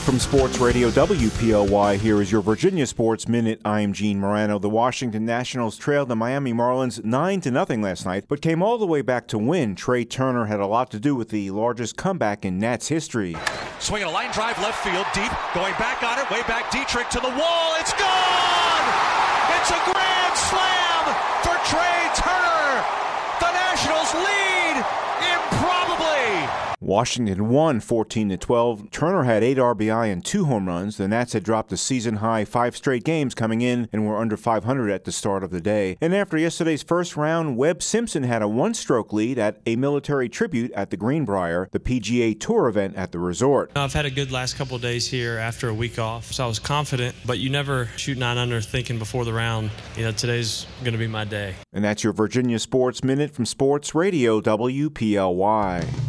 From Sports Radio WPLY, here is your Virginia Sports Minute. I'm Gene Morano. The Washington Nationals trailed the Miami Marlins 9-0 last night, but came all the way back to win. Trey Turner had a lot to do with the largest comeback in Nats history. Swinging a line drive left field, deep, going back on it, way back, Dietrich to the wall, it's gone! It's a grand slam for Trey Turner! The Nationals lead improbably! Washington won 14-12. Turner had 8 RBI and 2 home runs. The Nats had dropped a season-high 5 straight games coming in and were under 500 at the start of the day. And after yesterday's first round, Webb Simpson had a 1-stroke lead at a military tribute at the Greenbrier, the PGA Tour event at the resort. I've had a good last couple of days here after a week off, so I was confident, but you never shoot 9 under thinking before the round, today's going to be my day. And that's your Virginia Sports Minute from Sports Radio WPLY.